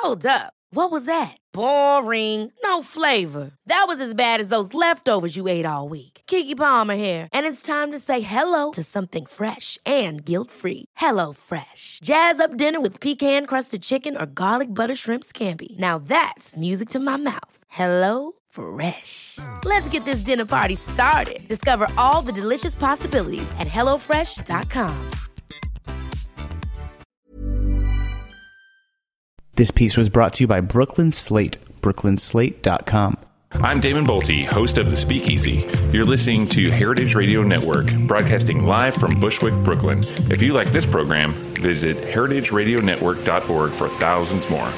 Hold up. What was that? Boring. No flavor. That was as bad as those leftovers you ate all week. Keke Palmer here, and it's time to say hello to something fresh and guilt-free. Hello Fresh. Jazz up dinner with pecan-crusted chicken or garlic butter shrimp scampi. Now that's music to my mouth. Hello Fresh. Let's get this dinner party started. Discover all the delicious possibilities at hellofresh.com. This piece was brought to you by Brooklyn Slate, brooklynslate.com. I'm Damon Bolte, host of The Speakeasy. You're listening to Heritage Radio Network, broadcasting live from Bushwick, Brooklyn. If you like this program, visit heritageradionetwork.org for thousands more.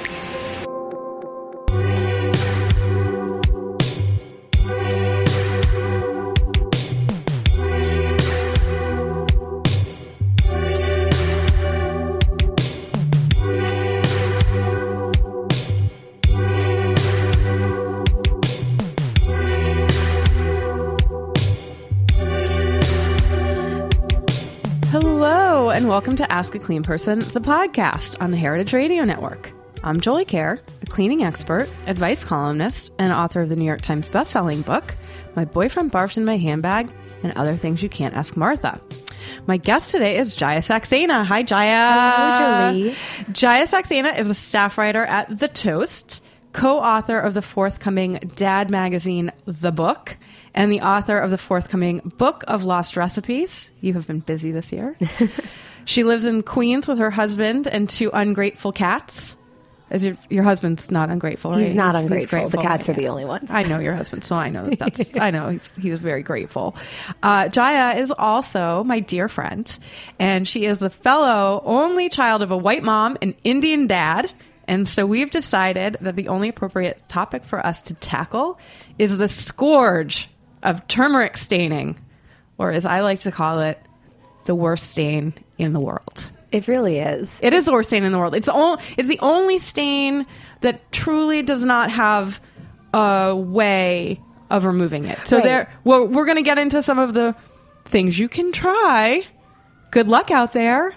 And welcome to Ask a Clean Person, the podcast on the Heritage Radio Network. I'm Jolie Kerr, a cleaning expert, advice columnist, and author of the New York Times bestselling book, My Boyfriend Barfed in My Handbag, and Other Things You Can't Ask Martha. My guest today is Jaya Saxena. Hi, Jaya. Hello, Jolie. Jaya Saxena is a staff writer at The Toast, co-author of the forthcoming Dad magazine, The Book, and the author of the forthcoming Book of Lost Recipes. You have been busy this year. She lives in Queens with her husband and 2 ungrateful cats. As your husband's not ungrateful, right? He's not ungrateful. He's the cats are the only ones. I know your husband, so I know that's. I know he's very grateful. Jaya is also my dear friend, and she is the fellow only child of a white mom and Indian dad. And so we've decided that the only appropriate topic for us to tackle is the scourge of turmeric staining, or as I like to call it, the worst stain in the world. It really is. It is the worst stain in the world. It's the only stain that truly does not have a way of removing it. So right. We're going to get into some of the things you can try. Good luck out there.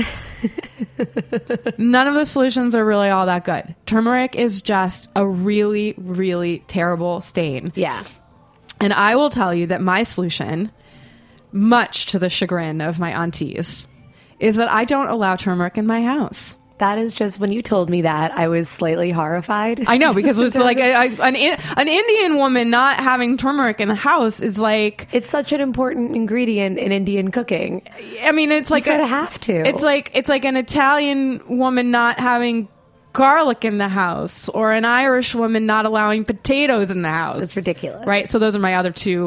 None of the solutions are really all that good. Turmeric is just a really, really terrible stain. Yeah. And I will tell you that my solution, much to the chagrin of my aunties, is that I don't allow turmeric in my house. That is just, when you told me that, I was slightly horrified. I know, because it's like an Indian woman not having turmeric in the house is like... It's such an important ingredient in Indian cooking. I mean, it's like... You sort of have to. It's like an Italian woman not having garlic in the house, or an Irish woman not allowing potatoes in the house. That's ridiculous. Right? So those are my other two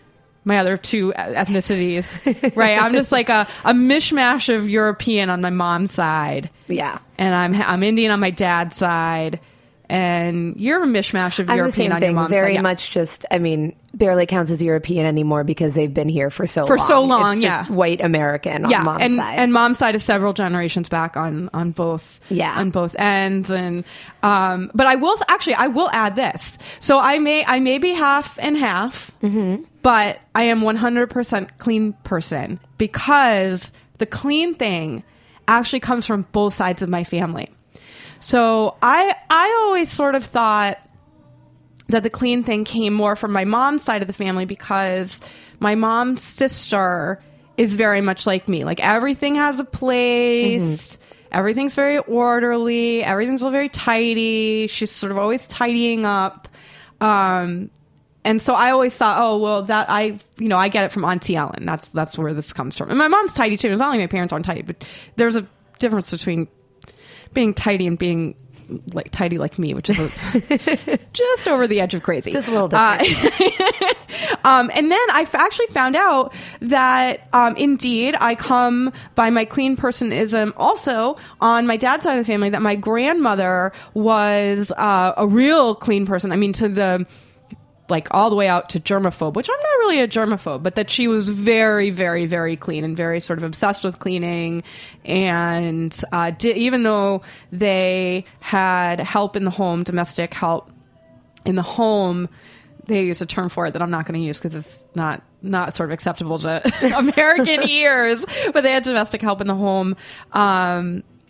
ethnicities. Right? I'm just like a mishmash of European on my mom's side. Yeah. And I'm Indian on my dad's side. And you're a mishmash of European on your mom's side. Very much just, I mean, barely counts as European anymore because they've been here for so long. For so long, it's just white American on mom's side. And mom's side is several generations back on both ends. And but I will add this. So I may be half and half, but I am 100% clean person, because the clean thing actually comes from both sides of my family. So I always sort of thought that the clean thing came more from my mom's side of the family, because my mom's sister is very much like me. Like, everything has a place. Everything's very orderly. Everything's very tidy. She's sort of always tidying up. And so I always thought, oh, well, that I get it from Auntie Ellen. That's where this comes from. And my mom's tidy too. It's not like my parents aren't tidy, but there's a difference between being tidy and being like tidy like me, which is just over the edge of crazy. Just a little different. And then I actually found out that indeed I come by my clean personism also on my dad's side of the family, that my grandmother was a real clean person. I mean, to the... like all the way out to germaphobe, which I'm not really a germaphobe, but that she was very, very, very clean and very sort of obsessed with cleaning. And even though they had help in the home, domestic help in the home, they use a term for it that I'm not going to use because it's not sort of acceptable to American ears, but they had domestic help in the home.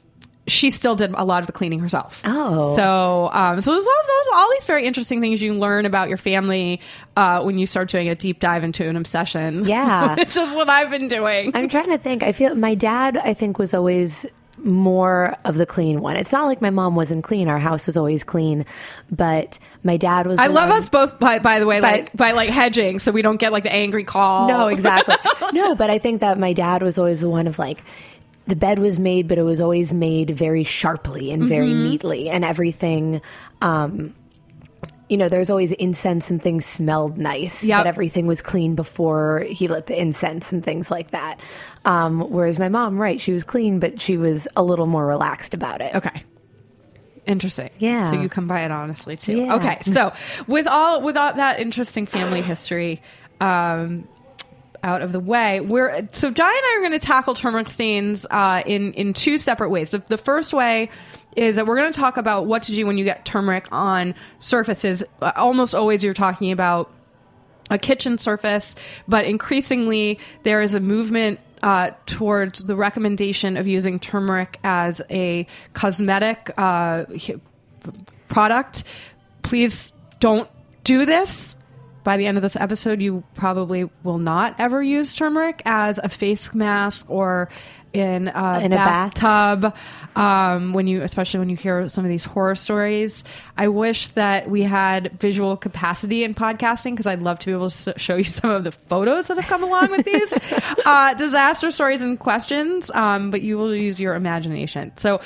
she still did a lot of the cleaning herself. Oh. So there's all these very interesting things you can learn about your family when you start doing a deep dive into an obsession. Yeah. Which is what I've been doing. I'm trying to think. I feel my dad, I think, was always more of the clean one. It's not like my mom wasn't clean. Our house was always clean, but my dad was. I love us both, by the way, by like hedging, so we don't get like the angry call. No, exactly. No, but I think that my dad was always the one of like, the bed was made, but it was always made very sharply and very neatly, and everything. There's always incense and things smelled nice, but everything was clean before he lit the incense and things like that. Whereas my mom, right, she was clean, but she was a little more relaxed about it. Okay. Interesting. Yeah. So you come by it honestly too. Yeah. Okay. So with all that interesting family history out of the way, so Jai and I are going to tackle turmeric stains in two separate ways. The first way is that we're going to talk about what to do when you get turmeric on surfaces. Almost always you're talking about a kitchen surface, but increasingly there is a movement towards the recommendation of using turmeric as a cosmetic product. Please don't do this. By the end of this episode, you probably will not ever use turmeric as a face mask or in a bathtub. Especially when you hear some of these horror stories. I wish that we had visual capacity in podcasting, because I'd love to be able to show you some of the photos that have come along with these disaster stories and questions. But you will use your imagination. So,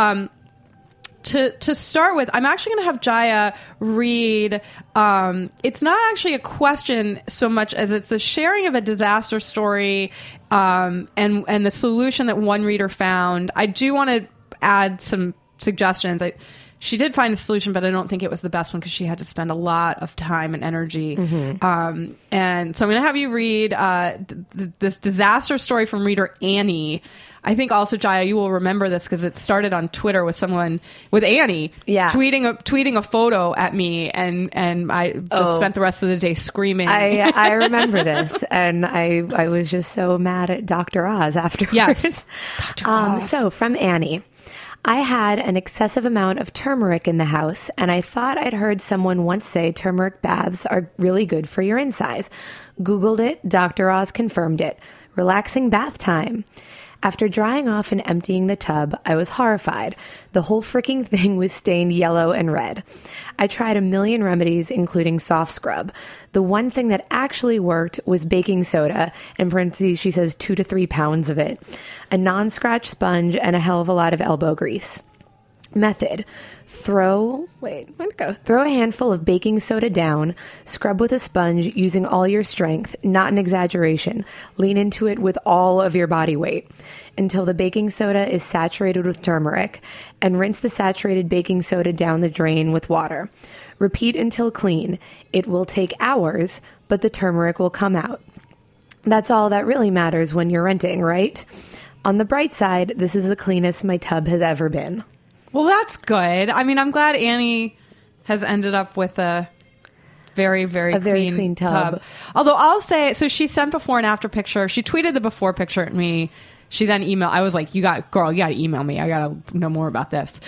To start with, I'm actually going to have Jaya read. It's not actually a question so much as it's the sharing of a disaster story and the solution that one reader found. I do want to add some suggestions. She did find a solution, but I don't think it was the best one because she had to spend a lot of time and energy. Mm-hmm. And so I'm going to have you read this disaster story from reader Annie. I think also, Jaya, you will remember this because it started on Twitter with Annie, tweeting a photo at me, and I just spent the rest of the day screaming. I remember this, and I was just so mad at Dr. Oz afterwards. Yes, Dr. Oz. So from Annie. I had an excessive amount of turmeric in the house, and I thought I'd heard someone once say turmeric baths are really good for your insides. Googled it. Dr. Oz confirmed it. Relaxing bath time. After drying off and emptying the tub, I was horrified. The whole freaking thing was stained yellow and red. I tried a million remedies, including soft scrub. The one thing that actually worked was baking soda, in parentheses she says 2 to 3 pounds of it, a non-scratch sponge, and a hell of a lot of elbow grease. Method. Throw a handful of baking soda down, scrub with a sponge using all your strength, not an exaggeration. Lean into it with all of your body weight until the baking soda is saturated with turmeric, and rinse the saturated baking soda down the drain with water. Repeat until clean. It will take hours, but the turmeric will come out. That's all that really matters when you're renting, right? On the bright side, this is the cleanest my tub has ever been. Well, that's good. I mean, I'm glad Annie has ended up with a very, very clean tub. Although I'll say, so she sent before and after picture. She tweeted the before picture at me. She then emailed. I was like, you got to email me. I got to know more about this.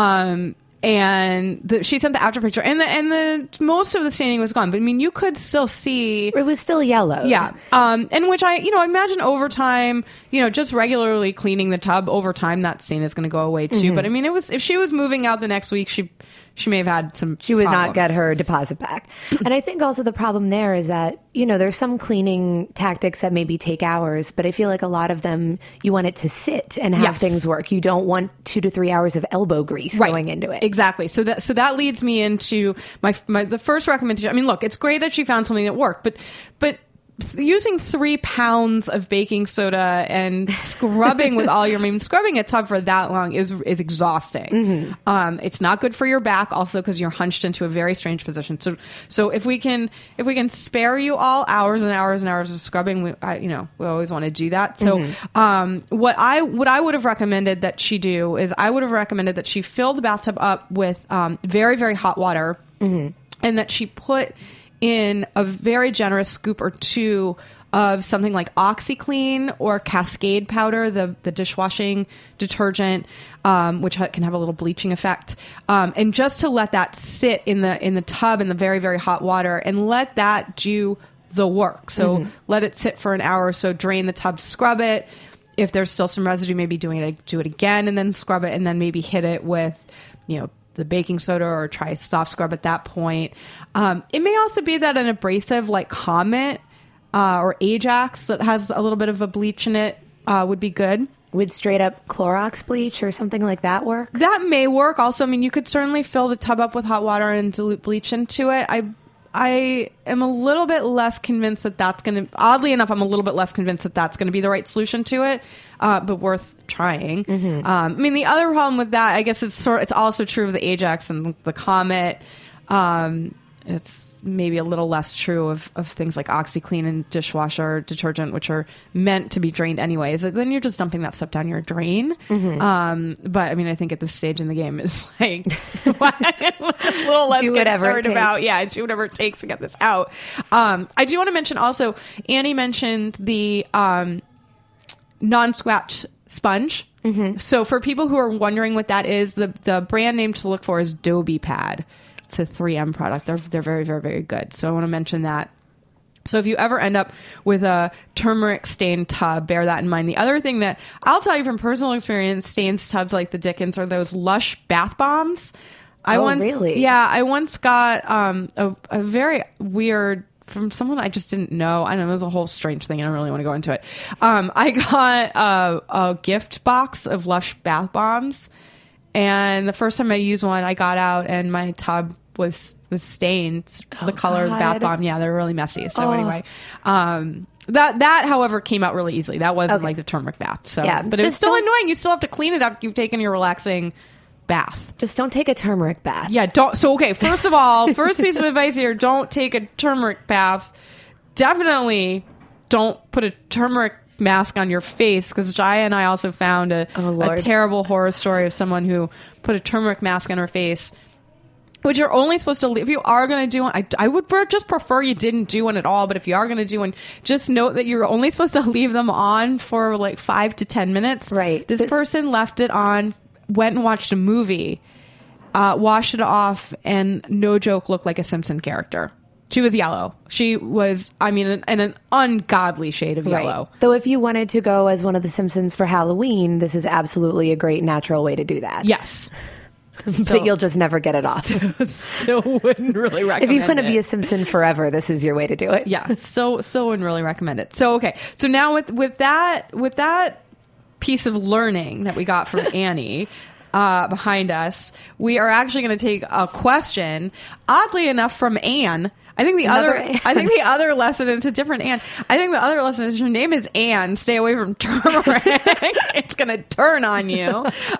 And she sent the after picture, and the most of the staining was gone. But I mean, you could still see it was still yellow. Yeah. And which I imagine over time, just regularly cleaning the tub over time, that stain is going to go away too. Mm-hmm. But I mean, if she was moving out the next week, she may have had some. She would problems. not get her deposit back. And I think also the problem there is that, there's some cleaning tactics that maybe take hours, but I feel like a lot of them, you want it to sit and have things work. You don't want 2 to 3 hours of elbow grease going into it. Exactly. So that leads me into the first recommendation. I mean, look, it's great that she found something that worked, but using 3 pounds of baking soda and scrubbing with all your scrubbing a tub for that long is exhausting. Mm-hmm. It's not good for your back, also because you're hunched into a very strange position. So if we can spare you all hours and hours and hours of scrubbing, we always want to do that. So what I would have recommended that she do is I would have recommended that she fill the bathtub up with very, very hot water, and that she put in a very generous scoop or two of something like OxiClean or Cascade powder, the dishwashing detergent, which can have a little bleaching effect, and just to let that sit in the tub in the very, very hot water and let that do the work. So let it sit for an hour or so, drain the tub, scrub it. If there's still some residue, maybe do it again and then scrub it, and then maybe hit it with, the baking soda or try soft scrub at that point. It may also be that an abrasive like Comet or Ajax that has a little bit of a bleach in it would be good. Would straight up Clorox bleach or something like that work? That may work. Also, you could certainly fill the tub up with hot water and dilute bleach into it. I am a little bit less convinced that that's going to... Oddly enough, I'm a little bit less convinced that that's going to be the right solution to it, but worth trying. The other problem with that, I guess it's also true of the Ajax and the Comet. It's maybe a little less true of things like OxiClean and dishwasher detergent, which are meant to be drained anyways. Then you're just dumping that stuff down your drain. But I think at this stage in the game is like a little less concerned about. Yeah, do whatever it takes to get this out. I do want to mention also, Annie mentioned the non-scratch sponge. So for people who are wondering what that is, the brand name to look for is Dobie Pad. It's a 3M product. They're very, very, very good. So I want to mention that. So if you ever end up with a turmeric stained tub, bear that in mind. The other thing that I'll tell you from personal experience, stains tubs like the Dickens are those Lush bath bombs. Really? Yeah, I once got a very weird from someone I just didn't know. I don't know, it was a whole strange thing. I don't really want to go into it. I got a gift box of Lush bath bombs. And the first time I used one, I got out and my tub was stained the color of the bath bomb. Yeah, they're really messy. So anyway, that however came out really easily. That wasn't like the turmeric bath. So yeah, but it's still annoying. You still have to clean it up. You've taken your relaxing bath. Just don't take a turmeric bath. Yeah, don't. So okay, first of all, first piece of advice here: don't take a turmeric bath. Definitely don't put a turmeric mask on your face, because Jaya and I also found a terrible horror story of someone who put a turmeric mask on her face, which you're only supposed to leave. If you are going to do one, I would just prefer you didn't do one at all, but if you are going to do one, just note that you're only supposed to leave them on for like 5 to 10 minutes. Right. This person left it on, went and watched a movie, washed it off, and no joke, looked like a Simpson character. She was yellow. She was, an ungodly shade of yellow. Right. Though if you wanted to go as one of the Simpsons for Halloween, this is absolutely a great natural way to do that. Yes. But you'll just never get it off. Still wouldn't really recommend it. If you want to be a Simpson forever, this is your way to do it. Yeah. So wouldn't really recommend it. So, okay. So now with that piece of learning that we got from Annie, behind us, we are actually going to take a question, oddly enough, from Anne. I think the other lesson, it's a different Anne. I think the other lesson is her name is Anne. Stay away from turmeric. It's going to turn on you.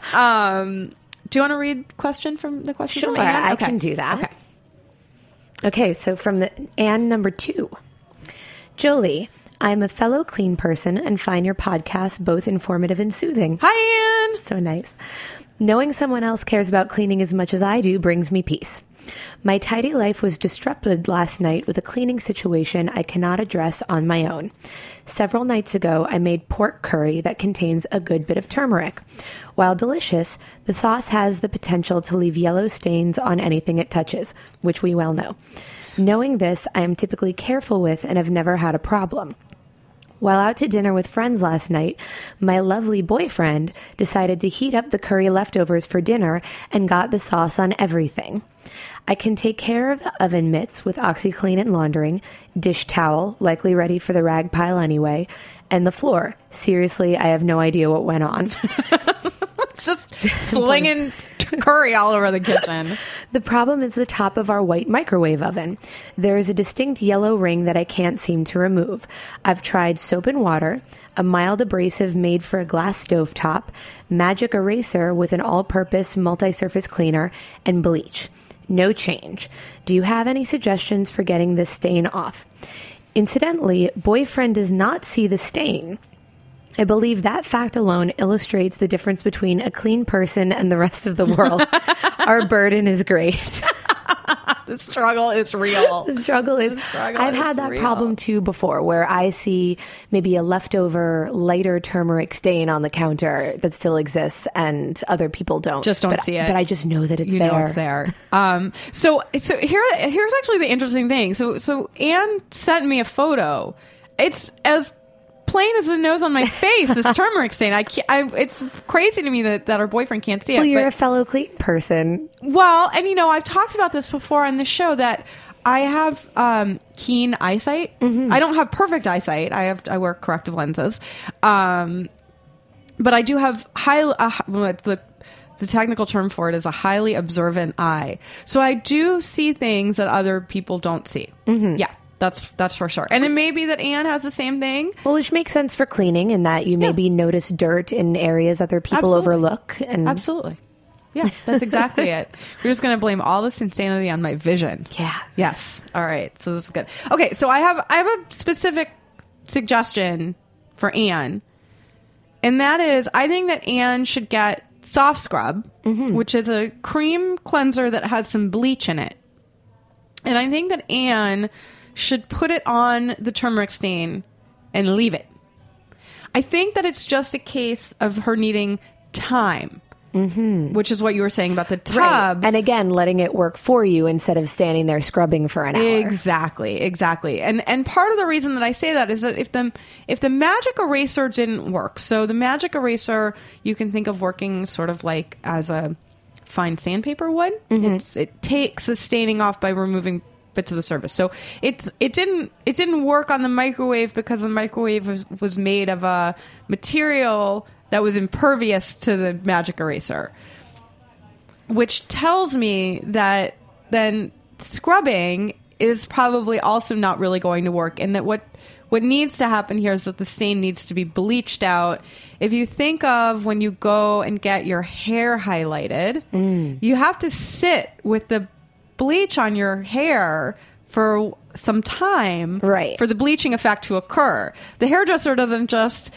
Do you want to read the question from Anne? Sure, I can do that. Okay, so from Anne number 2. Jolie, I'm a fellow clean person and find your podcast both informative and soothing. Hi, Anne. So nice. Knowing someone else cares about cleaning as much as I do brings me peace. My tidy life was disrupted last night with a cleaning situation I cannot address on my own. Several nights ago, I made pork curry that contains a good bit of turmeric. While delicious, the sauce has the potential to leave yellow stains on anything it touches, which we well know. Knowing this, I am typically careful with and have never had a problem. While out to dinner with friends last night, my lovely boyfriend decided to heat up the curry leftovers for dinner and got the sauce on everything. I can take care of the oven mitts with OxiClean and laundering, dish towel, likely ready for the rag pile anyway, and the floor. Seriously, I have no idea what went on. It's just flinging curry all over the kitchen. The problem is the top of our white microwave oven. There is a distinct yellow ring that I can't seem to remove. I've tried soap and water, a mild abrasive made for a glass stovetop, magic eraser with an all-purpose multi-surface cleaner, and bleach. No change. Do you have any suggestions for getting this stain off? Incidentally, boyfriend does not see the stain. I believe that fact alone illustrates the difference between a clean person and the rest of the world. Our burden is great. The struggle is real. The struggle is I've had that problem too before, where I see maybe a leftover lighter turmeric stain on the counter that still exists and other people don't see it. But I just know that it's there. know it's there. So here's actually the interesting thing. So Anne sent me a photo. It's as plain as the nose on my face, this turmeric stain. It's crazy to me that her boyfriend can't see it. Well, you're a fellow Clayton person. Well, and I've talked about this before on the show that I have keen eyesight. Mm-hmm. I don't have perfect eyesight. I wear corrective lenses, but I do have the technical term for it is a highly observant eye. So I do see things that other people don't see. Mm-hmm. Yeah. That's for sure. And it may be that Anne has the same thing. Well, which makes sense for cleaning in that you maybe notice dirt in areas other people overlook. Absolutely. Yeah, that's exactly it. We're just going to blame all this insanity on my vision. Yeah. Yes. All right. So this is good. Okay. So I have a specific suggestion for Anne. And that is, I think that Anne should get Soft Scrub, which is a cream cleanser that has some bleach in it. And I think that Anne should put it on the turmeric stain and leave it. I think that it's just a case of her needing time, which is what you were saying about the tub. Right. And again, letting it work for you instead of standing there scrubbing for an hour. Exactly. And part of the reason that I say that is that if the magic eraser didn't work, so the magic eraser, you can think of working sort of like as a fine sandpaper would. It takes the staining off by removing bits of the surface. So it didn't work on the microwave because the microwave was made of a material that was impervious to the magic eraser, which tells me that then scrubbing is probably also not really going to work, and that what needs to happen here is that the stain needs to be bleached out. If you think of when you go and get your hair highlighted, you have to sit with the bleach on your hair for some time for the bleaching effect to occur. The hairdresser doesn't just,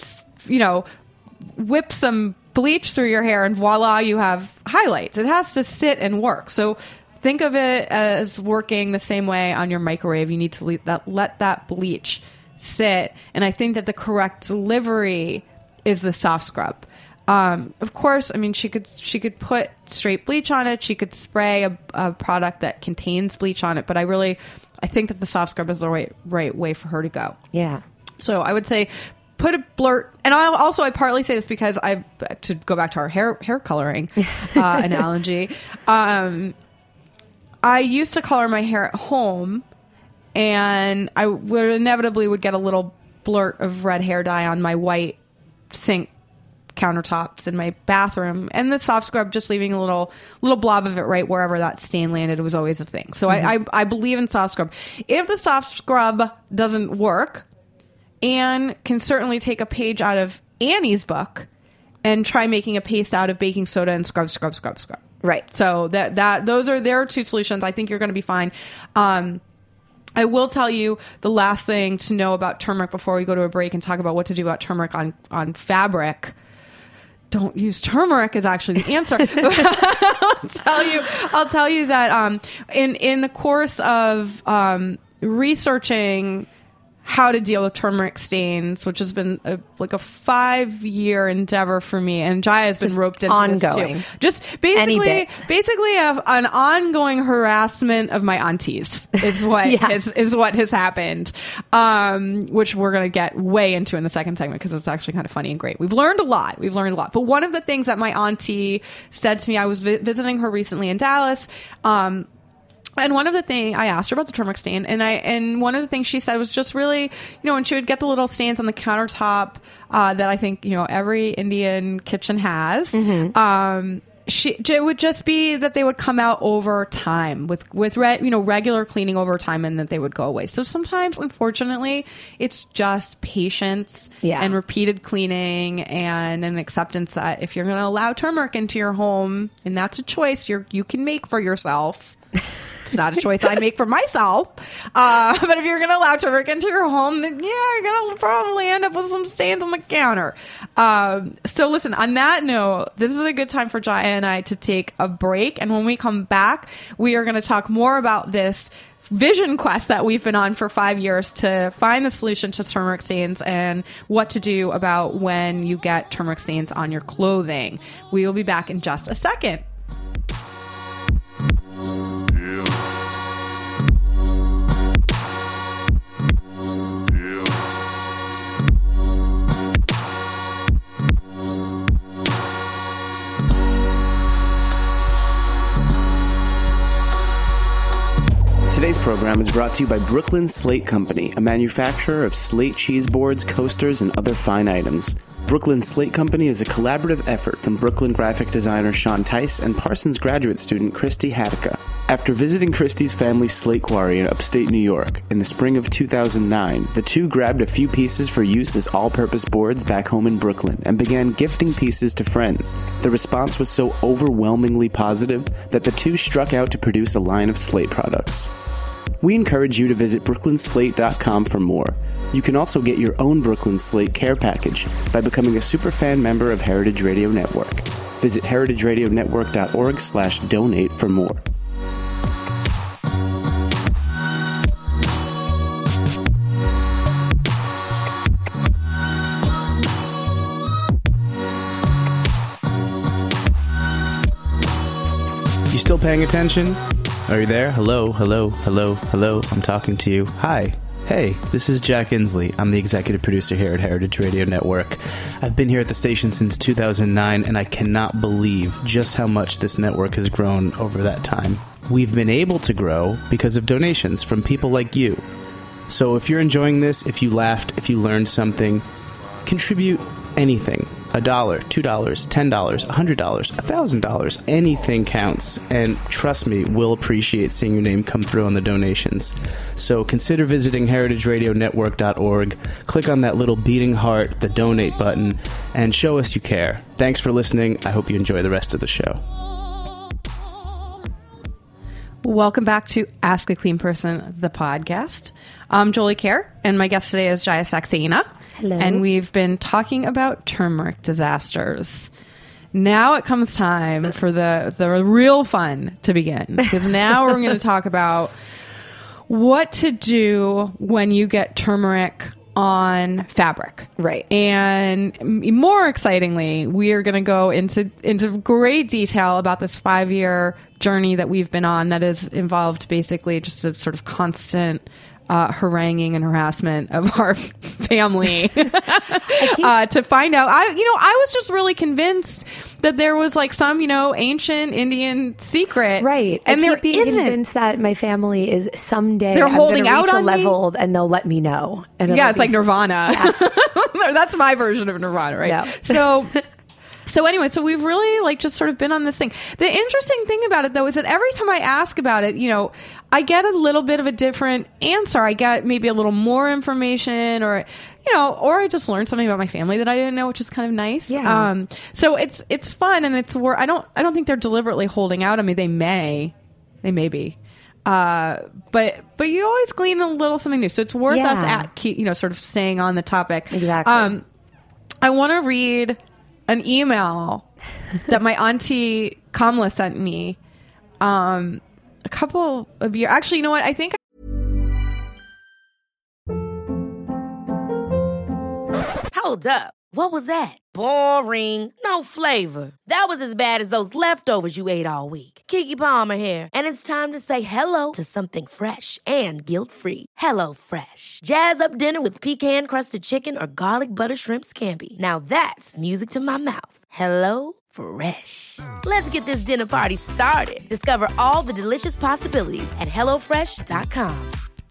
whip some bleach through your hair and voila, you have highlights. It has to sit and work. So think of it as working the same way on your microwave. You need to let that bleach sit. And I think that the correct delivery is the Soft Scrub. Of course, I mean, she could put straight bleach on it. She could spray a product that contains bleach on it. But I think that the Soft Scrub is the right way for her to go. Yeah. So I would say put a blurt. And I partly say this because to go back to our hair coloring analogy. I used to color my hair at home, and I would inevitably get a little blurt of red hair dye on my white sink countertops in my bathroom, and the Soft Scrub just leaving a little blob of it right wherever that stain landed was always a thing. So I believe in Soft Scrub. If the Soft Scrub doesn't work, Anne can certainly take a page out of Annie's book and try making a paste out of baking soda and scrub. Right. So those are their two solutions. I think you're going to be fine. I will tell you the last thing to know about turmeric before we go to a break and talk about what to do about turmeric on fabric. Don't use turmeric is actually the answer. I'll tell you that in the course of researching how to deal with turmeric stains, which has been a 5-year endeavor for me, and Jaya has been roped into ongoing. This too. Just basically an ongoing harassment of my aunties is what is what has happened, which we're going to get way into in the second segment because it's actually kind of funny and great. We've learned a lot. But one of the things that my auntie said to me, I was visiting her recently in Dallas. And one of the things I asked her about the turmeric stain, and one of the things she said was just really, when she would get the little stains on the countertop that I think every Indian kitchen has, it would just be that they would come out over time with regular cleaning over time, and that they would go away. So sometimes, unfortunately, it's just patience and repeated cleaning and an acceptance that if you're going to allow turmeric into your home, and that's a choice you can make for yourself. It's not a choice I make for myself. But if you're going to allow turmeric into your home, then you're going to probably end up with some stains on the counter. So listen, on that note, this is a good time for Jaya and I to take a break. And when we come back, we are going to talk more about this vision quest that we've been on for 5 years to find the solution to turmeric stains and what to do about when you get turmeric stains on your clothing. We will be back in just a second. Today's program is brought to you by Brooklyn Slate Company, a manufacturer of slate cheese boards, coasters, and other fine items. Brooklyn Slate Company is a collaborative effort from Brooklyn graphic designer Sean Tice and Parsons graduate student Christy Hattica. After visiting Christy's family's slate quarry in upstate New York in the spring of 2009, the two grabbed a few pieces for use as all-purpose boards back home in Brooklyn and began gifting pieces to friends. The response was so overwhelmingly positive that the two struck out to produce a line of slate products. We encourage you to visit brooklynslate.com for more. You can also get your own Brooklyn Slate care package by becoming a superfan member of Heritage Radio Network. Visit heritageradionetwork.org/donate for more. You still paying attention? Are you there? Hello, hello, hello, hello. I'm talking to you. Hi. Hey, this is Jack Inslee. I'm the executive producer here at Heritage Radio Network. I've been here at the station since 2009, and I cannot believe just how much this network has grown over that time. We've been able to grow because of donations from people like you. So if you're enjoying this, if you laughed, if you learned something, contribute anything. $1, $2, $10, $100, $1,000, anything counts. And trust me, we'll appreciate seeing your name come through on the donations. So consider visiting heritageradionetwork.org, click on that little beating heart, the donate button, and show us you care. Thanks for listening. I hope you enjoy the rest of the show. Welcome back to Ask a Clean Person, the podcast. I'm Jolie Kerr, and my guest today is Jaya Saxena. Hello. And we've been talking about turmeric disasters. Now it comes time for the real fun to begin, because now we're going to talk about what to do when you get turmeric on fabric. Right. And more excitingly, we are going to go into great detail about this 5-year journey that we've been on that has involved basically just a sort of constant haranguing and harassment of our family to find out. I was just really convinced that there was like some, ancient Indian secret. Right. And I there keep being isn't. Convinced that my family is someday they're I'm holding gonna out reach on a level and they'll let me know. And yeah, it's like Nirvana. Yeah. That's my version of Nirvana, right? No. So anyway, so we've really just sort of been on this thing. The interesting thing about it, though, is that every time I ask about it, I get a little bit of a different answer. I get maybe a little more information, or I just learned something about my family that I didn't know, which is kind of nice. Yeah. So it's fun, and it's where I don't think they're deliberately holding out on me. They may be. But you always glean a little something new. So it's worth us sort of staying on the topic. Exactly. I want to read an email that my auntie Kamala sent me a couple of years. Actually, you know what? I think Hold up. What was that? Boring. No flavor. That was as bad as those leftovers you ate all week. Keke Palmer here, and it's time to say hello to something fresh and guilt-free. Hello Fresh. Jazz up dinner with pecan-crusted chicken or garlic butter shrimp scampi. Now that's music to my mouth. Hello Fresh. Let's get this dinner party started. Discover all the delicious possibilities at HelloFresh.com.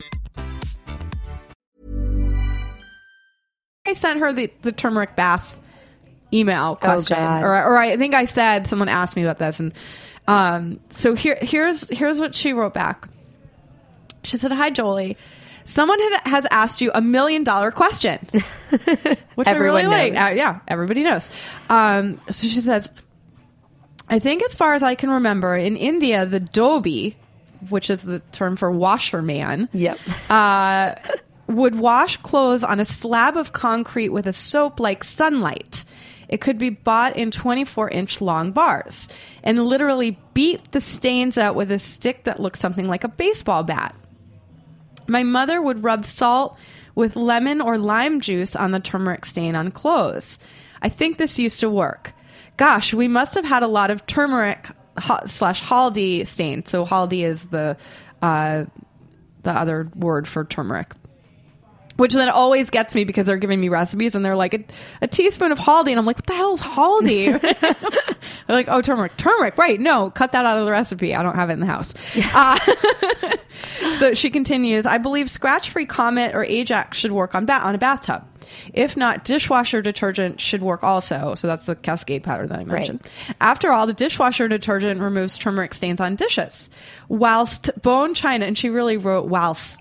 I sent her the turmeric bath email question, God. or I think I said someone asked me about this, and so here's what she wrote back. She said, "Hi Jolie, someone has asked you $1 million question," which Everyone I really knows. like. Yeah, everybody knows. So she says, "I think as far as I can remember, in India, the dhobi, which is the term for washerman. Yep. Would wash clothes on a slab of concrete with a soap like Sunlight. It could be bought in 24-inch long bars and literally beat the stains out with a stick that looks something like a baseball bat. My mother would rub salt with lemon or lime juice on the turmeric stain on clothes. I think this used to work. Gosh, we must have had a lot of turmeric / haldi stain. So haldi is the other word for turmeric. Which then always gets me because they're giving me recipes and they're like a teaspoon of haldi. And I'm like, what the hell is haldi? They're like, oh, turmeric. Turmeric, right. No, cut that out of the recipe. I don't have it in the house. So she continues, I believe Scratch-Free Comet or Ajax should work on a bathtub. If not, dishwasher detergent should work also. So that's the Cascade powder that I mentioned. Right. After all, the dishwasher detergent removes turmeric stains on dishes. Whilst bone china, and she really wrote whilst.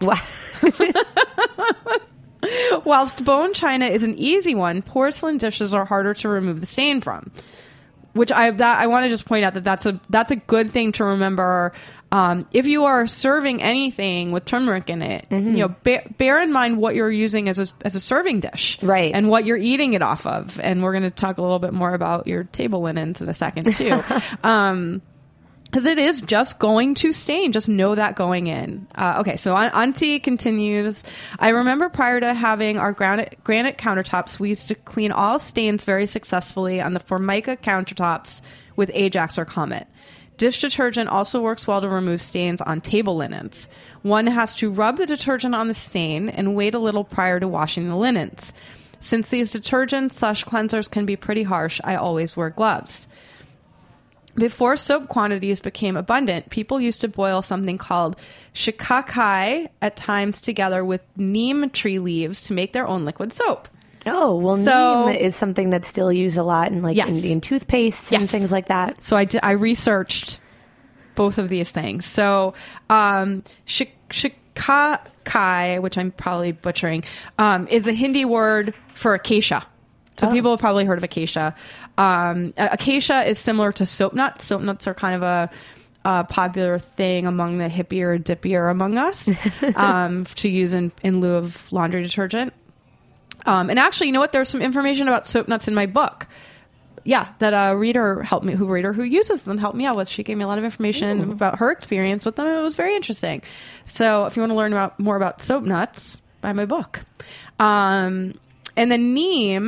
Whilst bone china is an easy one, porcelain dishes are harder to remove the stain from. Which I want to just point out that's a good thing to remember. If you are serving anything with turmeric in it, bear in mind what you're using as a serving dish, right? And what you're eating it off of. And we're going to talk a little bit more about your table linens in a second too. Because it is just going to stain. Just know that going in. Okay, so Auntie continues. I remember prior to having our granite countertops, we used to clean all stains very successfully on the Formica countertops with Ajax or Comet. Dish detergent also works well to remove stains on table linens. One has to rub the detergent on the stain and wait a little prior to washing the linens. Since these detergents / cleansers can be pretty harsh, I always wear gloves. Before soap quantities became abundant, people used to boil something called shikakai at times together with neem tree leaves to make their own liquid soap. Oh, well, neem is something that's still used a lot in Indian toothpastes and things like that. So I researched both of these things. So shikakai, which I'm probably butchering, is the Hindi word for acacia. So people have probably heard of acacia. Acacia is similar to soap nuts. Soap nuts are kind of a popular thing among the hippier, dippier among us to use in lieu of laundry detergent. And actually, you know what? There's some information about soap nuts in my book. Yeah, that a reader who uses them helped me out with. She gave me a lot of information about her experience with them. It was very interesting. So if you want to learn more about soap nuts, buy my book. And then neem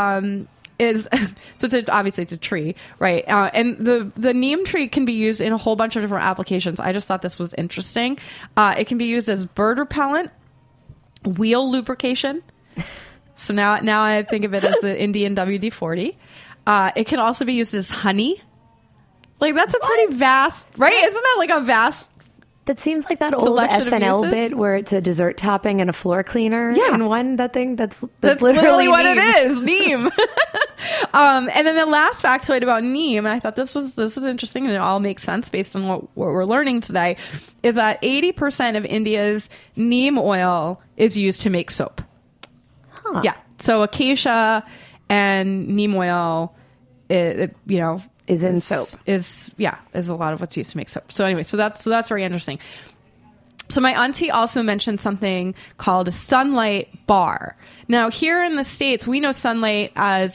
is obviously it's a tree, right? And the neem tree can be used in a whole bunch of different applications. I just thought this was interesting. It can be used as bird repellent, wheel lubrication. So now I think of it as the Indian WD-40. It can also be used as honey. Like that's a pretty vast, right? Isn't that like a vast? That seems like that old SNL bit where it's a dessert topping and a floor cleaner in one. That thing that's literally what it is, neem. And then the last factoid about neem, and I thought this was interesting, and it all makes sense based on what we're learning today, is that 80% of India's neem oil is used to make soap. Huh. Yeah, so acacia and neem oil, is in soap. Is a lot of what's used to make soap. So anyway, so that's very interesting. So my auntie also mentioned something called a Sunlight bar. Now here in the States, we know Sunlight as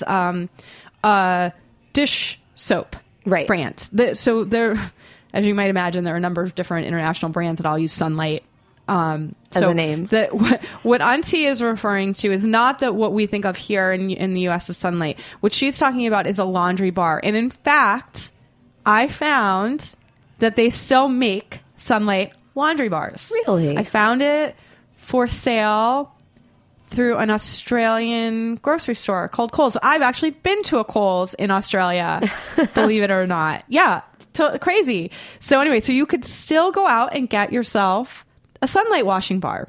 a dish soap brand. So there, as you might imagine, there are a number of different international brands that all use Sunlight as a name. What Auntie is referring to is not that what we think of here in the U.S. as Sunlight. What she's talking about is a laundry bar. And in fact, I found that they still make Sunlight laundry bars. Really? I found it for sale through an Australian grocery store called Coles. I've actually been to a Coles in Australia, believe it or not. Yeah, crazy. So anyway, so you could still go out and get yourself a Sunlight washing bar,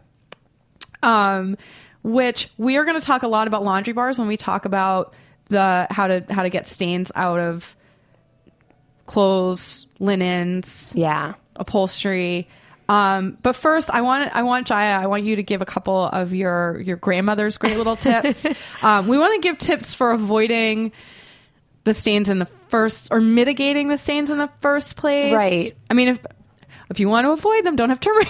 which we are going to talk a lot about laundry bars when we talk about how to get stains out of clothes, linens, upholstery. But first, I want Jaya, I want you to give a couple of your grandmother's great little tips. We want to give tips for avoiding the stains in the first, or mitigating the stains in the first place. Right. I mean, if you want to avoid them, don't have turmeric.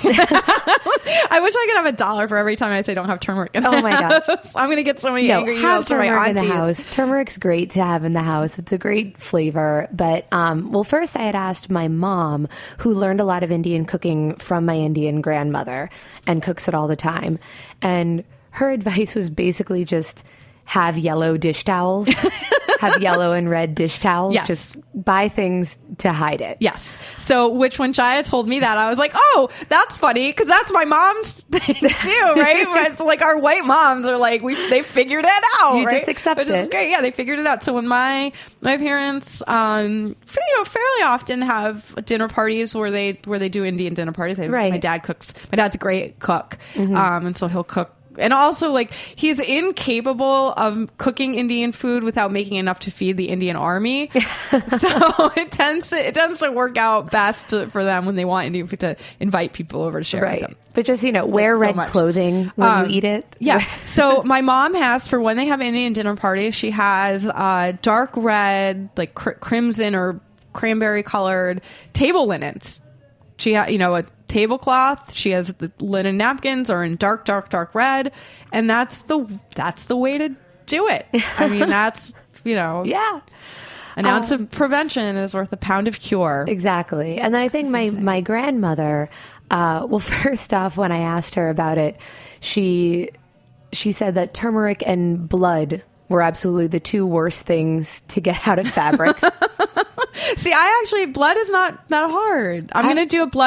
I wish I could have $1 for every time I say don't have turmeric in the house. Oh my gosh. I'm going to get so many angry emails from my aunties. In the house. Turmeric's great to have in the house. It's a great flavor. But, well, first I had asked my mom, who learned a lot of Indian cooking from my Indian grandmother and cooks it all the time. And her advice was basically just have yellow dish towels. Have yellow and red dish towels. Yes. Just buy things to hide it. Yes. So, which when Jaya told me that, I was like, oh, that's funny, because that's my mom's thing too, right? It's like our white moms are like, they figured it out. You right? just accept Which it. Is great. Yeah, they figured it out. So when my parents, fairly often have dinner parties where they do Indian dinner parties. Right. My dad cooks. My dad's a great cook, and so he'll cook. And also, like, he's incapable of cooking Indian food without making enough to feed the Indian army. So it tends to work out best for them when they want Indian food to invite people over to share with them. But just, wear red clothing when you eat it. Yeah. So my mom has, for when they have Indian dinner parties, she has dark red, like crimson or cranberry colored table linens. She had, a tablecloth. She has the linen napkins are in dark red, and that's the way to do it. I mean, that's yeah. An ounce of prevention is worth a pound of cure. Exactly. And then I think my grandmother, well, first off, when I asked her about it, she said that turmeric and blood were absolutely the two worst things to get out of fabrics. See, blood is not that hard. I'm going to do a blood.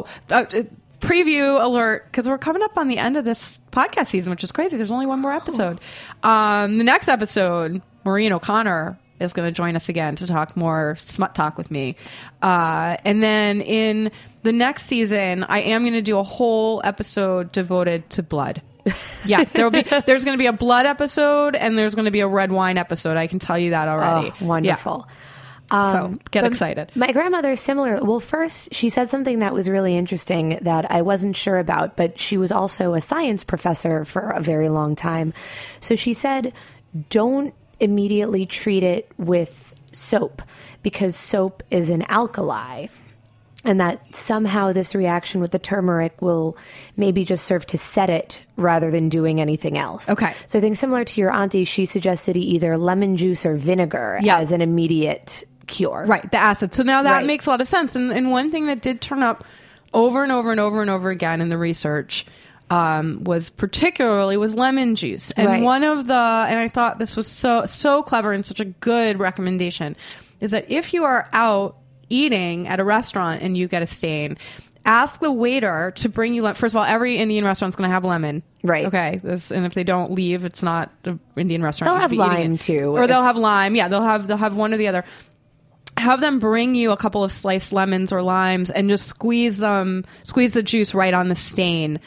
Preview alert, because we're coming up on the end of this podcast season, which is crazy. There's only one more episode. The next episode, Maureen O'Connor is going to join us again to talk more smut talk with me. And then in the next season, I am going to do a whole episode devoted to blood. Yeah, there's going to be a blood episode, and there's going to be a red wine episode. I can tell you that already. Oh, wonderful. Yeah. So get excited. My grandmother is similar. Well, first, she said something that was really interesting that I wasn't sure about, but she was also a science professor for a very long time. So she said, don't immediately treat it with soap, because soap is an alkali. And that somehow this reaction with the turmeric will maybe just serve to set it rather than doing anything else. Okay. So I think similar to your auntie, she suggested either lemon juice or vinegar as an immediate cure. Right, the acid. So now that makes a lot of sense. And one thing that did turn up over and over and over and over again in the research was lemon juice. And one of and I thought this was so clever and such a good recommendation, is that if you are out eating at a restaurant and you get a stain, ask the waiter to bring you first of all, every Indian restaurant's going to have lemon, right? Okay, and if they don't leave, it's not an Indian restaurant. They'll have lime too, or they'll have lime. Yeah, they'll have one or the other. Have them bring you a couple of sliced lemons or limes and just squeeze the juice right on the stain.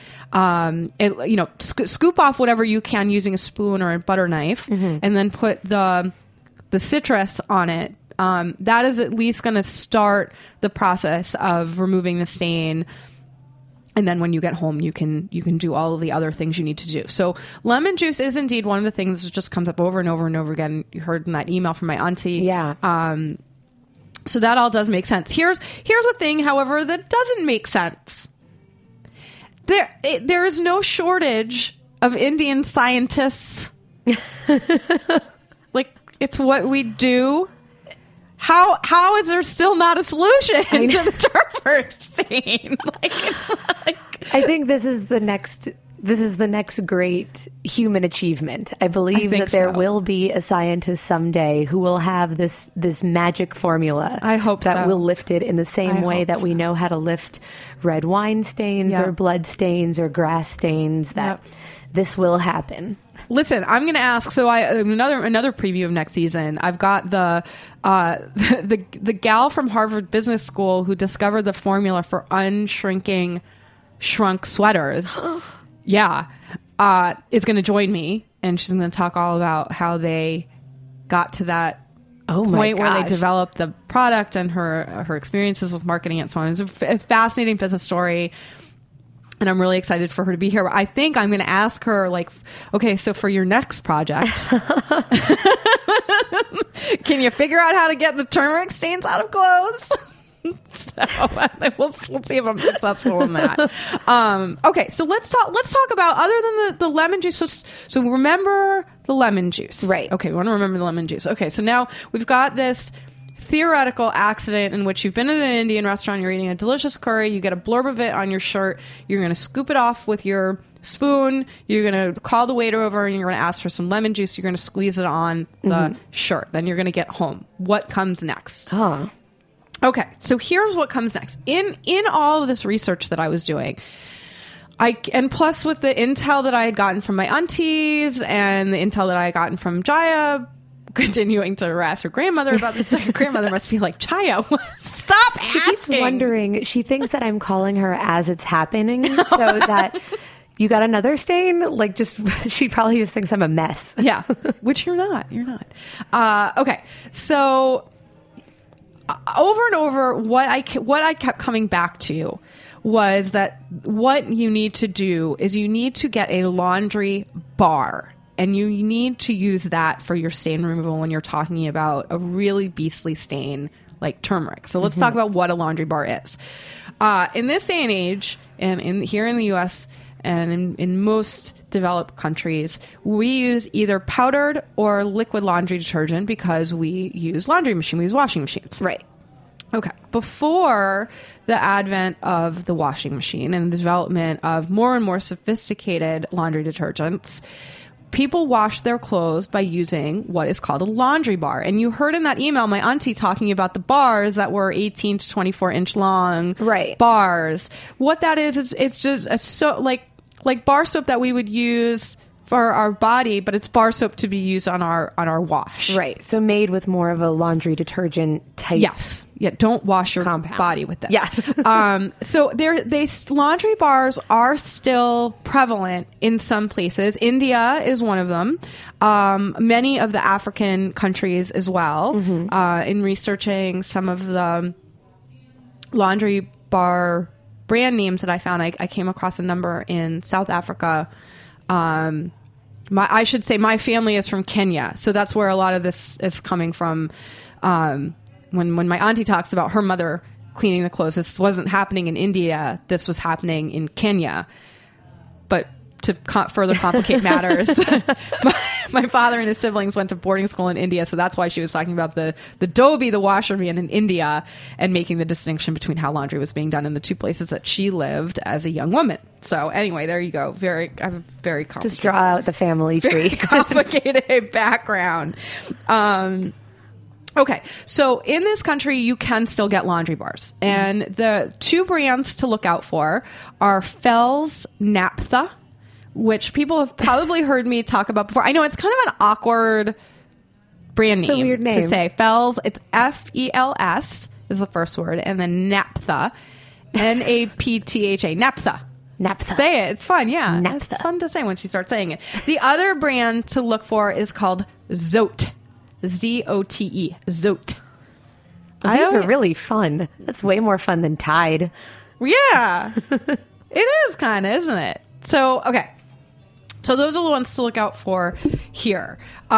Scoop off whatever you can using a spoon or a butter knife, and then put the citrus on it. That is at least going to start the process of removing the stain. And then when you get home, you can do all of the other things you need to do. So lemon juice is indeed one of the things that just comes up over and over and over again. You heard in that email from my auntie. Yeah. So that all does make sense. Here's a thing, however, that doesn't make sense. There is no shortage of Indian scientists. Like, it's what we do. How is there still not a solution to the turmeric stain? I think this is the next great human achievement. I believe that there will be a scientist someday who will have this magic formula. I hope that will lift it in the same way that we know how to lift red wine stains or blood stains or grass stains. This will happen. Listen, I'm going to ask. So another preview of next season. I've got the gal from Harvard Business School who discovered the formula for unshrinking shrunk sweaters. Yeah, is going to join me, and she's going to talk all about how they got to that point where they developed the product and her experiences with marketing and so on. It's a fascinating business story. And I'm really excited for her to be here. I think I'm going to ask her, okay, so for your next project, can you figure out how to get the turmeric stains out of clothes? So we'll see if I'm successful in that. Okay, so let's talk about, other than the lemon juice. So remember the lemon juice, right? Okay, we want to remember the lemon juice. Okay, so now we've got this theoretical accident in which you've been in an Indian restaurant, you're eating a delicious curry, you get a blurb of it on your shirt, you're going to scoop it off with your spoon, you're going to call the waiter over, and you're going to ask for some lemon juice, you're going to squeeze it on the shirt, then you're going to get home. What comes next? Okay, so here's what comes next. In all of this research that I was doing, and plus with the intel that I had gotten from my aunties and the intel that I had gotten from Jaya, continuing to harass her grandmother about this. Her grandmother must be like, Jaya, stop asking. She keeps wondering. She thinks that I'm calling her as it's happening, so that you got another stain. Like, she probably just thinks I'm a mess. Yeah, which you're not. You're not. Okay, so over and over, what I kept coming back to was that what you need to do is you need to get a laundry bar. And you need to use that for your stain removal when you're talking about a really beastly stain like turmeric. So let's talk about what a laundry bar is. In this day and age, and here in the U.S. and in most developed countries, we use either powdered or liquid laundry detergent because we use laundry machines, we use washing machines. Right. Okay. Before the advent of the washing machine and the development of more and more sophisticated laundry detergents, people wash their clothes by using what is called a laundry bar. And you heard in that email my auntie talking about the bars that were 18 to 24 inch long bars. What that is it's just like bar soap that we would use for our body, but it's bar soap to be used on our wash. Right. So made with more of a laundry detergent type. Yes. Yeah. Don't wash your compound. Body with this. Yeah. So laundry bars are still prevalent in some places. India is one of them. Many of the African countries as well. In researching some of the laundry bar brand names that I found, I came across a number in South Africa. I should say my family is from Kenya, so that's where a lot of this is coming from. When my auntie talks about her mother cleaning the clothes, this wasn't happening in India. This was happening in Kenya. But to further complicate matters, my father and his siblings went to boarding school in India, so that's why she was talking about the dhobi, the washerman in India, and making the distinction between how laundry was being done in the two places that she lived as a young woman. So anyway, there you go. I have a very complicated, just draw out the family tree. Complicated background. Okay, so in this country, you can still get laundry bars. And the two brands to look out for are Fels Naphtha, which people have probably heard me talk about before. I know it's kind of an awkward brand name, it's a weird name to say. Fels, it's F-E-L-S is the first word, and then Naphtha, N-A-P-T-H-A, Naphtha. Naphtha. Say it. It's fun, yeah. Naphtha. It's fun to say once you start saying it. The other brand to look for is called Zote. Z-O-T-E. Zote. These are really fun. That's way more fun than Tide. Yeah. It is kind of, isn't it? So, okay. So those are the ones to look out for here.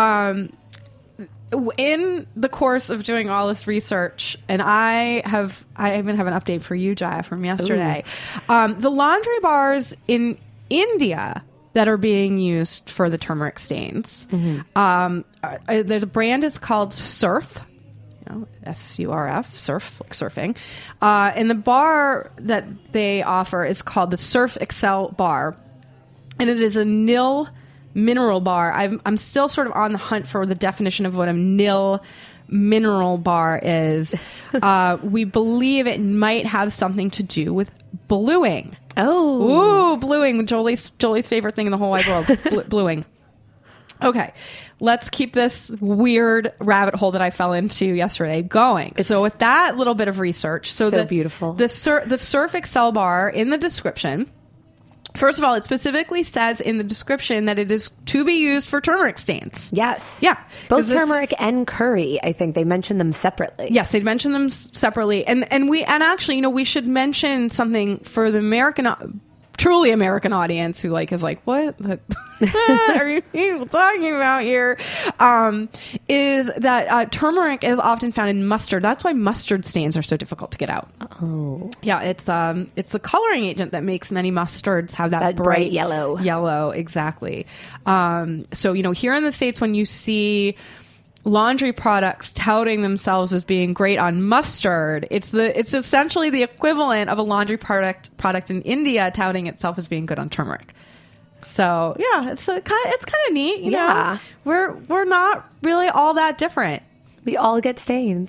In the course of doing all this research, and I even have an update for you, Jaya, from yesterday. The laundry bars in India that are being used for the turmeric stains. There's a brand is called Surf, S-U-R-F, Surf, like surfing. And the bar that they offer is called the Surf Excel Bar. And it is a nil mineral bar. I'm still sort of on the hunt for the definition of what a nil mineral bar is. We believe it might have something to do with bluing. Oh. Ooh, bluing. Jolie's favorite thing in the whole wide world. Bluing. Okay. Let's keep this weird rabbit hole that I fell into yesterday going. So with that little bit of research. So beautiful. The Surf Excel bar in the description. First of all, it specifically says in the description that it is to be used for turmeric stains. Yes. Yeah. Both turmeric and curry, I think they mention them separately. Yes, they mention them separately. And actually, we should mention something for the American truly American audience who is like, what are you people talking about here? Is that turmeric is often found in mustard. That's why mustard stains are so difficult to get out. Oh, yeah, it's the coloring agent that makes many mustards have that bright yellow. Yellow, exactly. So here in the States, when you see laundry products touting themselves as being great on mustard, it's essentially the equivalent of a laundry product in India touting itself as being good on turmeric. So yeah, it's kind of neat. You know? We're not really all that different. We all get stains.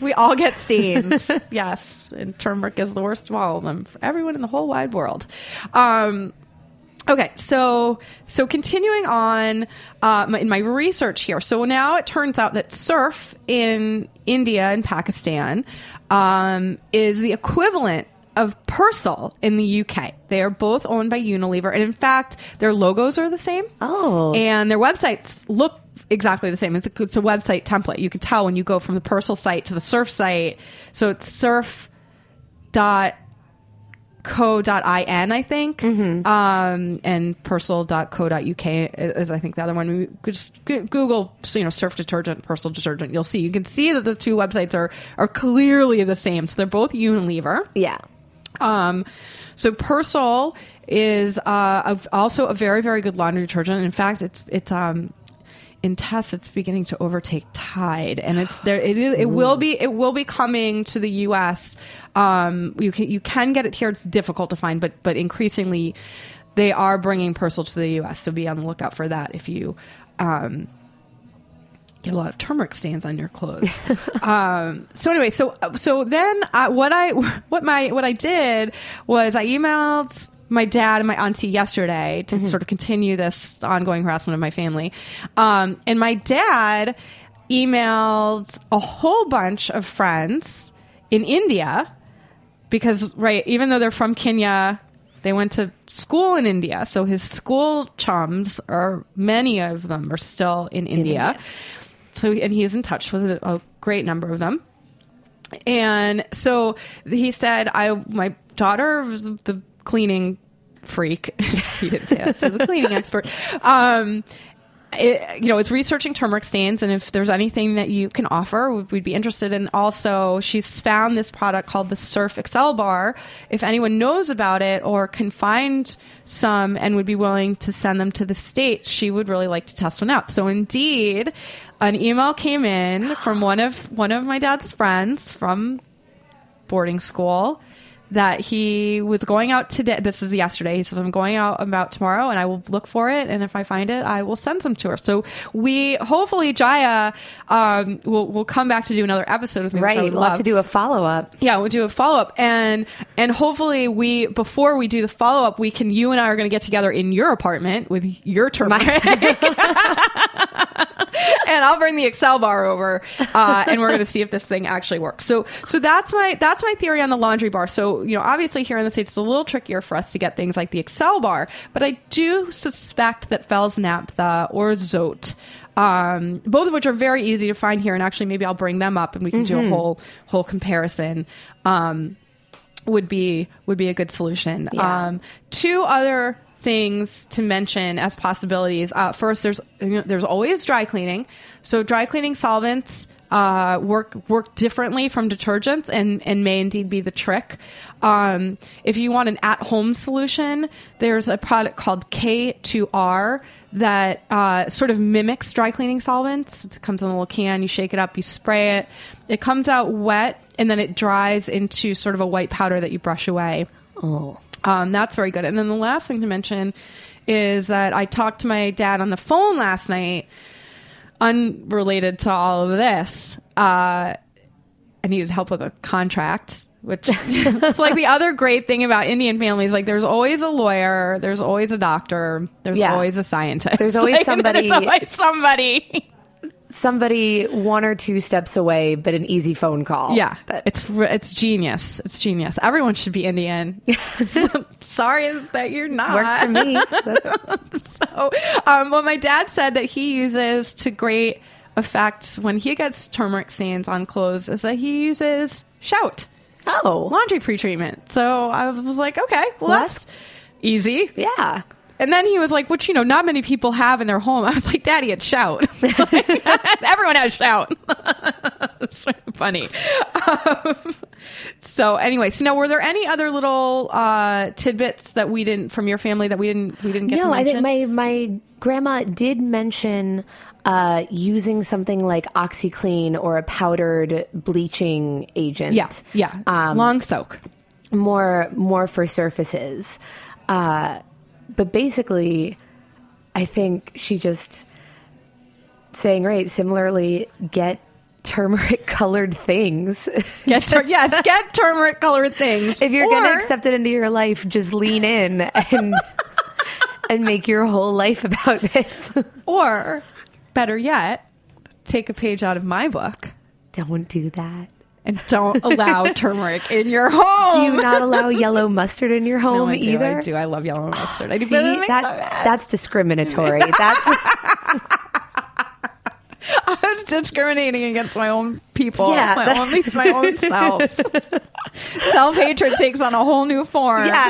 Yes, and turmeric is the worst of all of them for everyone in the whole wide world. Okay, so continuing on in my research here. So now it turns out that surf in India and Pakistan is the equivalent of Persil in the UK. They are both owned by Unilever, and in fact, their logos are the same. Oh, and their websites look exactly the same. It's a website template. You can tell when you go from the Persil site to the Surf site. So it's surf.co.in, I think, and Persil.co.uk is, I think, the other one. We could just Google, surf detergent, Persil detergent. You'll see. You can see that the two websites are clearly the same. So they're both Unilever. Yeah. So Persil is also a very, very good laundry detergent. In fact, it's in tests, it's beginning to overtake Tide, and it will be coming to the U.S. You can get it here. It's difficult to find, but increasingly they are bringing Persil to the U.S. So be on the lookout for that if you get a lot of turmeric stains on your clothes. So anyway, so then what I did was I emailed my dad and my auntie yesterday to sort of continue this ongoing harassment of my family. And my dad emailed a whole bunch of friends in India because, even though they're from Kenya, they went to school in India. So his school chums, many of them are still in India. So, and he is in touch with a great number of them. And so he said, my daughter was the cleaning freak. He didn't say that. So the cleaning expert. It's researching turmeric stains, and if there's anything that you can offer, we'd be interested. And also, she's found this product called the Surf Excel Bar. If anyone knows about it or can find some and would be willing to send them to the States, she would really like to test one out. So indeed, an email came in from one of my dad's friends from boarding school that he was going out today. This is yesterday. He says, I'm going out about tomorrow and I will look for it. And if I find it, I will send some to her. So hopefully Jaya will come back to do another episode with me. Right. We'll have to do a follow-up. Yeah, we'll do a follow-up. And hopefully before we do the follow-up, you and I are going to get together in your apartment with your turmeric. And I'll bring the Excel bar over, and we're going to see if this thing actually works. So that's my theory on the laundry bar. So, obviously here in the States, it's a little trickier for us to get things like the Excel bar, but I do suspect that Fels Naphtha or Zote, both of which are very easy to find here, and actually maybe I'll bring them up and we can do a whole comparison, would be a good solution. Yeah. Two other things to mention as possibilities. First, there's always dry cleaning. So dry cleaning solvents work differently from detergents and may indeed be the trick. If you want an at-home solution, there's a product called K2R that sort of mimics dry cleaning solvents. It comes in a little can, you shake it up, you spray it. It comes out wet, and then it dries into sort of a white powder that you brush away. Oh. That's very good. And then the last thing to mention is that I talked to my dad on the phone last night, unrelated to all of this. I needed help with a contract, which is like the other great thing about Indian families. Like, there's always a lawyer, there's always a doctor, there's always a scientist. There's always somebody. There's always somebody one or two steps away, but an easy phone call. Yeah, it's genius. It's genius. Everyone should be Indian. Sorry that you're not. It's worked for me. So, what my dad said that he uses to great effect when he gets turmeric stains on clothes is that he uses Shout. Oh, laundry pre-treatment. So I was like, okay, well that's. Easy. Yeah. And then he was like, which, not many people have in their home. I was like, Daddy, it's Shout. Everyone has Shout. It's sort of funny. So anyway, now were there any other little tidbits that we didn't, from your family, that we didn't get to mention? No, I think my grandma did mention using something like OxyClean or a powdered bleaching agent. Yeah. Long soak. More for surfaces. But basically, I think she just saying, right, similarly, get turmeric-colored things. Get turmeric-colored things. If you're going to accept it into your life, just lean in and make your whole life about this. Or, better yet, take a page out of my book. Don't do that. And don't allow turmeric in your home. Do you not allow yellow mustard in your home either? I do. I love yellow mustard. I do. See, that's discriminatory. That's... I was discriminating against my own people. Yeah, at least my own self. Self-hatred takes on a whole new form. Yeah.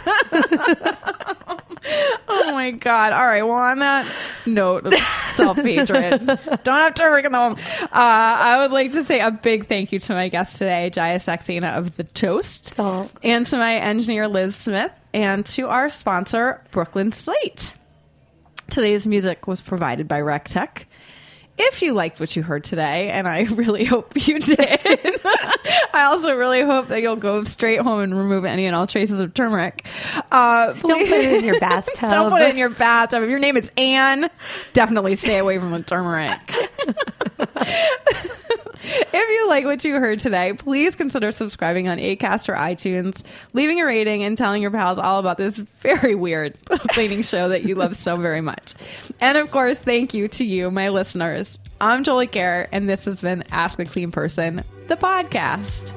Oh my God. All right. Well, on that note of self-hatred, don't have turmeric in the home. I would like to say a big thank you to my guest today, Jaya Saxena of The Toast, and to my engineer, Liz Smith, and to our sponsor, Brooklyn Slate. Today's music was provided by RecTech. If you liked what you heard today, and I really hope you did, I also really hope that you'll go straight home and remove any and all traces of turmeric. Just don't put it in your bathtub. Don't put it in your bathtub. If your name is Anne, definitely stay away from the turmeric. If you like what you heard today, please consider subscribing on Acast or iTunes, leaving a rating, and telling your pals all about this very weird cleaning show that you love so very much. And of course, thank you to you, my listeners. I'm Jolie Kerr, and this has been Ask a Clean Person, the podcast.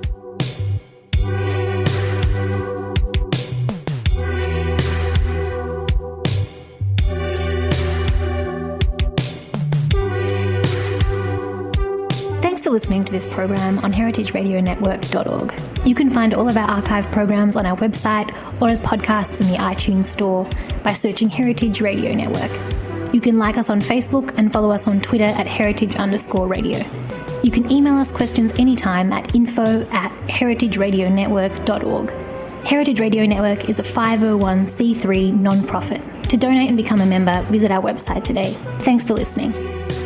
Thanks for listening to this program on heritageradionetwork.org. You can find all of our archive programs on our website or as podcasts in the iTunes store by searching Heritage Radio Network. You can like us on Facebook and follow us on Twitter at heritage_radio. You can email us questions anytime at info@heritageradionetwork.org. Heritage Radio Network is a 501c3 non-profit. To donate and become a member, visit our website today. Thanks for listening.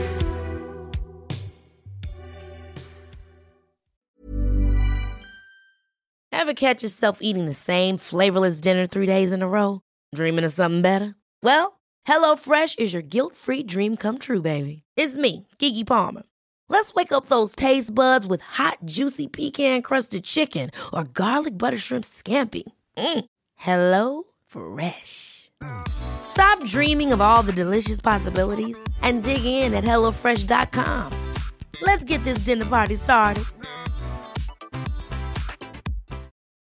Ever catch yourself eating the same flavorless dinner 3 days in a row? Dreaming of something better? Well, HelloFresh is your guilt-free dream come true, baby. It's me, Keke Palmer. Let's wake up those taste buds with hot, juicy pecan-crusted chicken or garlic butter shrimp scampi. Hello Fresh. Stop dreaming of all the delicious possibilities and dig in at HelloFresh.com. Let's get this dinner party started.